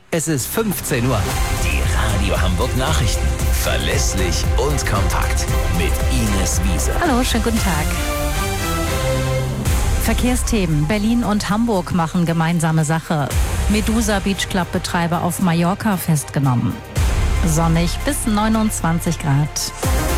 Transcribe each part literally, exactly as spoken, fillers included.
Es ist fünfzehn Uhr. Die Radio Hamburg Nachrichten. Verlässlich und kompakt. Mit Ines Wiese. Hallo, schönen guten Tag. Verkehrsthemen. Berlin und Hamburg machen gemeinsame Sache. Medusa Beach Club Betreiber auf Mallorca festgenommen. Sonnig bis neunundzwanzig Grad.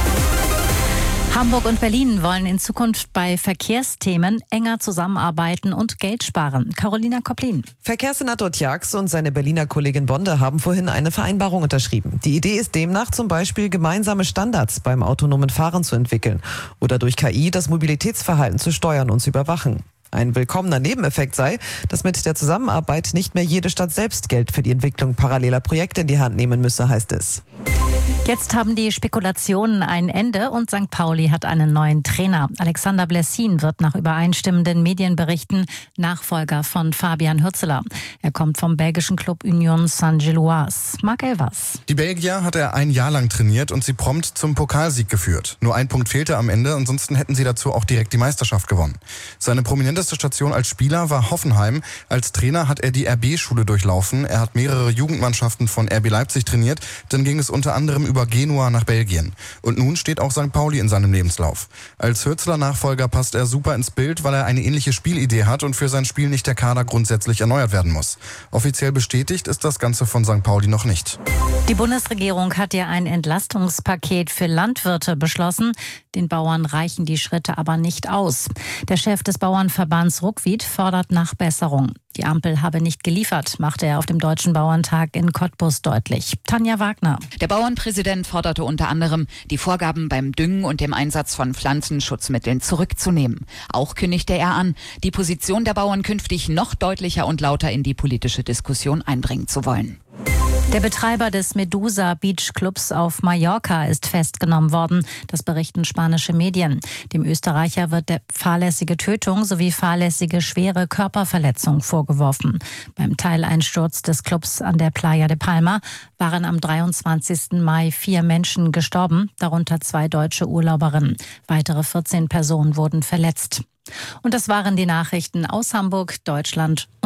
Hamburg und Berlin wollen in Zukunft bei Verkehrsthemen enger zusammenarbeiten und Geld sparen. Carolina Koplin. Verkehrssenator Tjax und seine Berliner Kollegin Bonde haben vorhin eine Vereinbarung unterschrieben. Die Idee ist demnach zum Beispiel, gemeinsame Standards beim autonomen Fahren zu entwickeln oder durch K I das Mobilitätsverhalten zu steuern und zu überwachen. Ein willkommener Nebeneffekt sei, dass mit der Zusammenarbeit nicht mehr jede Stadt selbst Geld für die Entwicklung paralleler Projekte in die Hand nehmen müsse, heißt es. Jetzt haben die Spekulationen ein Ende und Sankt Pauli hat einen neuen Trainer. Alexander Blessin wird nach übereinstimmenden Medienberichten Nachfolger von Fabian Hürzeler. Er kommt vom belgischen Club Union Saint-Gilloise. Marc Elvers. Die Belgier hat er ein Jahr lang trainiert und sie prompt zum Pokalsieg geführt. Nur ein Punkt fehlte am Ende, ansonsten hätten sie dazu auch direkt die Meisterschaft gewonnen. Seine prominenteste Station als Spieler war Hoffenheim. Als Trainer hat er die R B-Schule durchlaufen. Er hat mehrere Jugendmannschaften von R B Leipzig trainiert. Dann ging es unter anderem über Genua nach Belgien. Und nun steht auch Sankt Pauli in seinem Lebenslauf. Als Hürzeler-Nachfolger passt er super ins Bild, weil er eine ähnliche Spielidee hat und für sein Spiel nicht der Kader grundsätzlich erneuert werden muss. Offiziell bestätigt ist das Ganze von Sankt Pauli noch nicht. Die Bundesregierung hat ja ein Entlastungspaket für Landwirte beschlossen. Den Bauern reichen die Schritte aber nicht aus. Der Chef des Bauernverbands Ruckwied fordert Nachbesserung. Die Ampel habe nicht geliefert, machte er auf dem Deutschen Bauerntag in Cottbus deutlich. Tanja Wagner. Der Bauernpräsident forderte unter anderem, die Vorgaben beim Düngen und dem Einsatz von Pflanzenschutzmitteln zurückzunehmen. Auch kündigte er an, die Position der Bauern künftig noch deutlicher und lauter in die politische Diskussion einbringen zu wollen. Der Betreiber des Medusa Beach Clubs auf Mallorca ist festgenommen worden. Das berichten spanische Medien. Dem Österreicher wird der fahrlässige Tötung sowie fahrlässige schwere Körperverletzung vorgeworfen. Beim Teileinsturz des Clubs an der Playa de Palma waren am dreiundzwanzigsten Mai vier Menschen gestorben, darunter zwei deutsche Urlauberinnen. Weitere vierzehn Personen wurden verletzt. Und das waren die Nachrichten aus Hamburg, Deutschland.